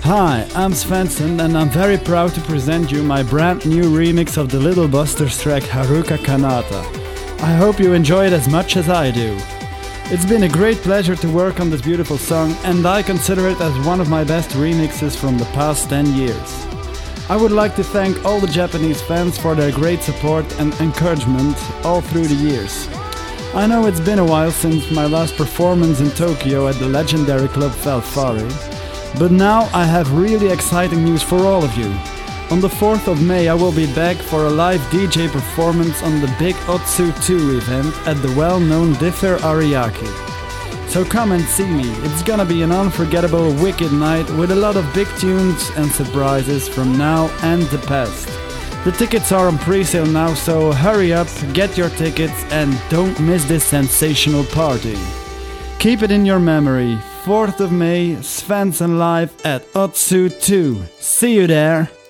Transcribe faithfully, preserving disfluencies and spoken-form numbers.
Hi, I'm Svensson and I'm very proud to present you my brand new remix of the Little Busters track Haruka Kanata. I hope you enjoy it as much as I do. It's been a great pleasure to work on this beautiful song and I consider it as one of my best remixes from the past ten years. I would like to thank all the Japanese fans for their great support and encouragement all through the years. I know it's been a while since my last performance in Tokyo at the legendary club Valfari, but now I have really exciting news for all of you. On the fourth of May I will be back for a live D J performance on the big Otsu two event at the well-known Differ Ariake. So come and see me, it's gonna be an unforgettable wicked night with a lot of big tunes and surprises from now and the past. The tickets are on pre-sale now, so hurry up, get your tickets and don't miss this sensational party. Keep it in your memory, fourth of May, Svensson live at Otsu two. See you there!